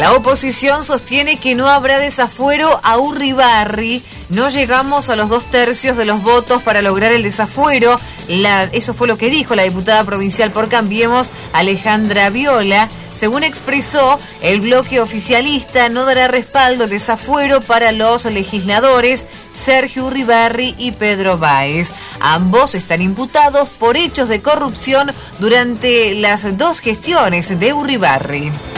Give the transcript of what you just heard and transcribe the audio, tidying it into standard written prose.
La oposición sostiene que no habrá desafuero a Urribarri. No llegamos a los 2/3 de los votos para lograr el desafuero. Eso fue lo que dijo la diputada provincial por Cambiemos, Alejandra Viola. Según expresó, el bloque oficialista no dará respaldo al desafuero para los legisladores Sergio Urribarri y Pedro Báez. Ambos están imputados por hechos de corrupción durante las 2 gestiones de Urribarri.